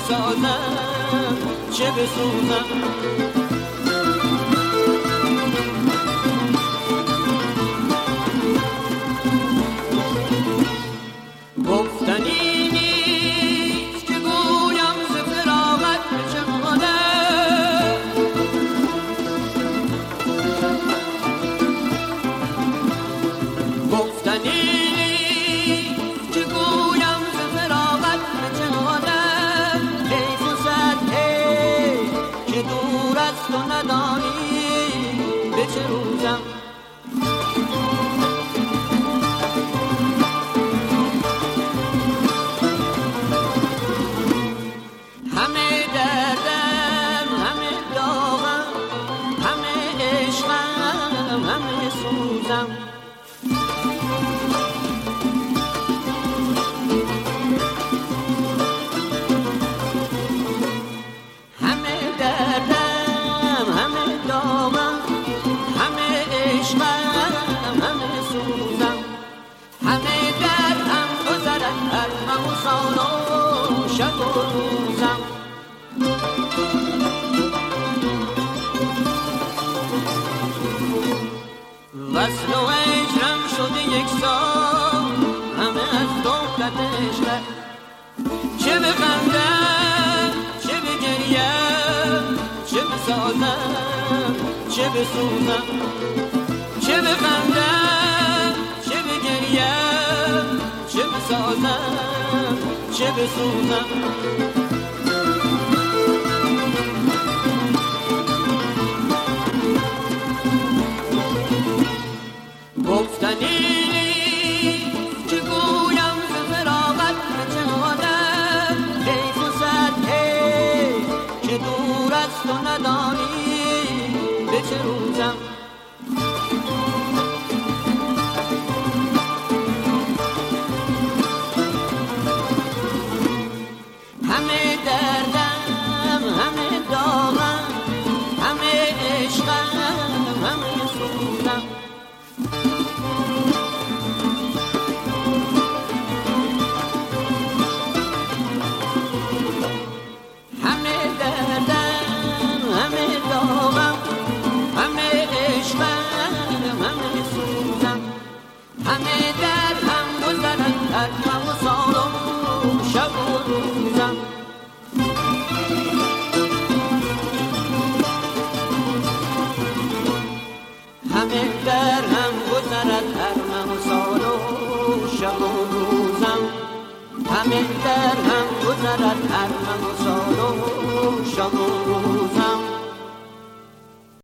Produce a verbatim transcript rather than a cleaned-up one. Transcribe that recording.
بسازم چه بسوزم. گفتنی نیست که گویم ز فراقت به چه حالم، گفتنی نیست که گویم ز فراقت به چه حالم. حیف و صد حیف که دور از تو ندانی به چه روزم. همه دردم همه داغم همه عشقم همه سوزم. همه دردم گذرد از غم و سال و شب و روزم. وصل و هجرم شده یک سال همه از دولت عشقت. چه بخندم چه بگریم چه بسازم چه بسوزم. چه بخندم چه بگریم چه بسازم چه بسوزم. گفتنی که گویم ز فراقت به چه حالم. حیف و صد حیف که دور از تو ندانی به چه روزم. همه دردم همه داغم همه عشقم همه سوزم. همه دردم همه داغم همه عشقم همه سوزم. همه دردم گذرد از غم و سال و شب و روزم. همه دردم گذرد از غم و سال و شب و روزم. همه دردم گذرد از غم و سال و شب و روزم.